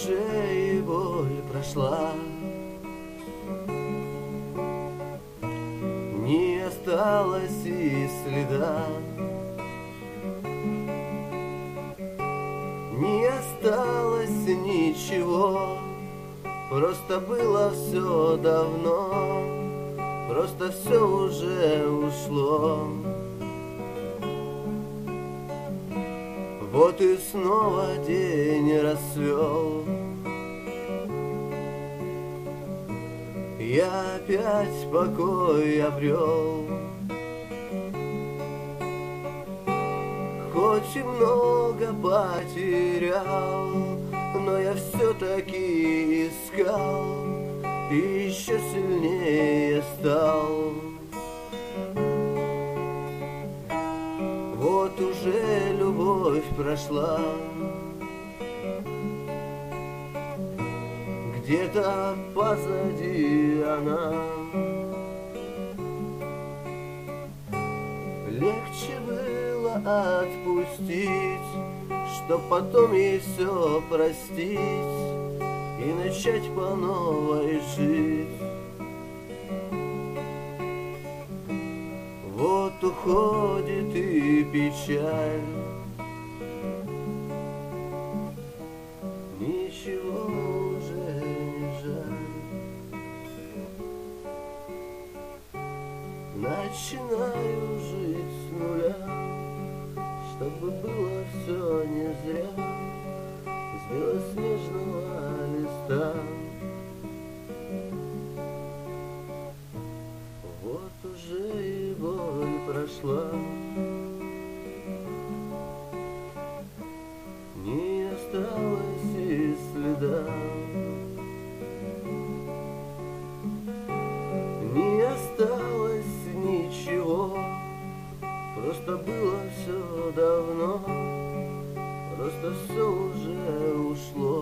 уже и боль прошла, не осталось и следа, не осталось ничего. Просто было все давно, просто все уже ушло. Вот и снова день расцвел, я опять покой обрел. Хоть и много потерял, но я все-таки искал и еще сильнее стал. Вот уже любовь прошла, где-то позади она. Легче было отпустить, чтоб потом ей все простить и начать по новой жить. Вот уходит и печаль, ничего уже не жаль. Начинаю жить с нуля, чтобы было все не зря, с белоснежного листа. Вот уже и боль прошла, не осталось и следа, не осталось ничего. Просто было все давно, просто все уже ушло.